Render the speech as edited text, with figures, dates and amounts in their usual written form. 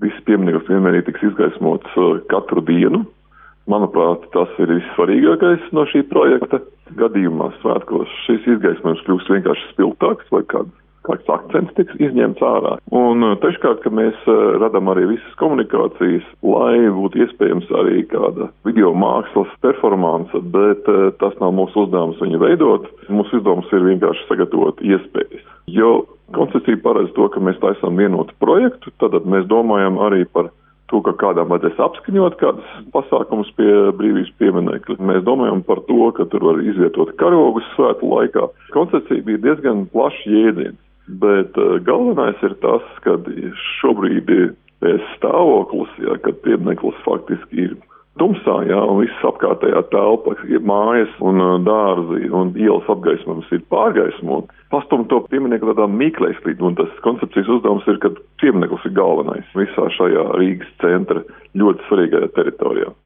viss piemineklis vienmērīgi tiks izgaismots katru dienu. Manuprāt, tas ir vissvarīgākais no šī projekta. Gadījumā svētkos šis izgaismojums kļūs vienkārši spilgtāks vai kāds akcents tiks izņemts ārā. Un treškārt, ka mēs radām arī visas komunikācijas, lai būtu iespējams arī kāda video mākslas performance, bet tas nav mūsu uzdevums viņu veidot. Mūsu uzdevums ir vienkārši sagatavot iespējas. Jo koncepcija paredz to, ka mēs taisām vienotu projektu, tad mēs domājam arī par to, ka kādām vajadzēs apskaņot kādas pasākumus pie brīvības pieminekļa. Mēs domājam par to, ka tur var izvietot karogus svētku laikā. Koncepcija bija diezgan plašs jēdziens. Bet galvenais ir tas, ka šobrīd ir stāvoklis, kad piemineklis faktiski ir tumsā, un viss apkārtējā telpa, mājas un dārzi un ielas apgaismojums ir pārgaismot. Pastumt to pieminekli tādā mīklēslīd, un tas koncepcijas uzdevums ir, ka piemineklis ir galvenais visā šajā Rīgas centra ļoti svarīgajā teritorijā.